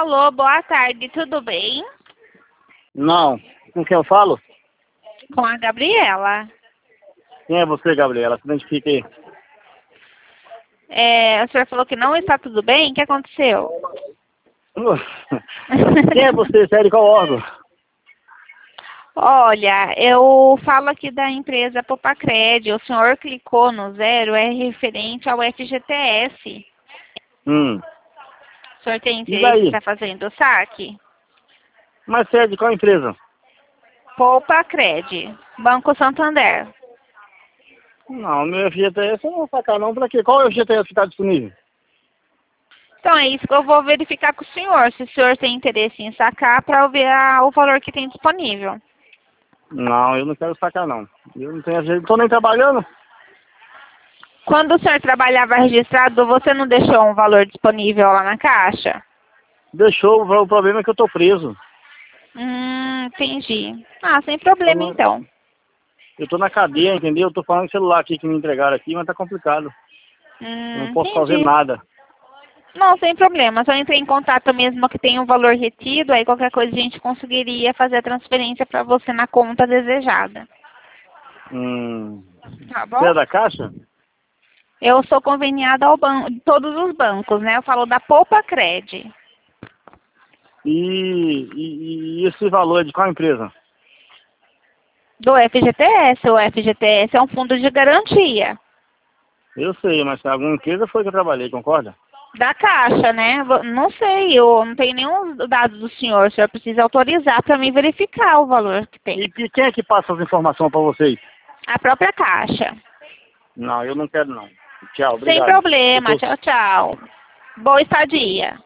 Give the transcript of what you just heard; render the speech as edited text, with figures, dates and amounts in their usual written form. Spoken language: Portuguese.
Alô, boa tarde, tudo bem? Não. Com quem eu falo? Com a Gabriela. Quem é você, Gabriela? Se identifique aí. O senhor falou que não está tudo bem? O que aconteceu? Quem é você? Sério, qual órgão? Olha, eu falo aqui da empresa Popacred. O senhor clicou no 0, é referente ao FGTS. O senhor tem E interesse em daí? estar fazendo o saque? Mas você é de qual empresa? Popacred, Banco Santander. Não, meu FGTS eu não vou sacar não. Pra quê? Qual é o FGTS que está disponível? Então é isso que eu vou verificar com o senhor, se o senhor tem interesse em sacar para eu ver o valor que tem disponível. Não, eu não quero sacar não. Eu não tenho FGTS, não tô nem trabalhando. Quando o senhor trabalhava registrado, você não deixou um valor disponível lá na caixa? Deixou, o problema é que eu tô preso. Entendi. Ah, sem Eu, problema não, então. eu tô na cadeia, entendeu? Eu tô falando com o celular aqui que me entregaram aqui, mas tá complicado. Eu não posso fazer Entendi. nada. Não, sem problema. Só entrei em contato mesmo que tem um valor retido, aí qualquer coisa a gente conseguiria fazer a transferência para você na conta desejada. Tá Você é bom? da Caixa? Eu sou conveniada ao todos os bancos, né? Eu falo da Popacred. E esse valor é de qual empresa? Do FGTS. O FGTS é um fundo de garantia. Eu sei, mas alguma empresa foi que eu trabalhei, concorda? Da Caixa, né? Não sei, eu não tenho nenhum dado do senhor. O senhor precisa autorizar para mim verificar o valor que tem. E quem é que passa as informações para vocês? A própria Caixa. Não, eu não quero não. Tchau, Sem obrigado. problema. Tchau, tchau. Boa estadia.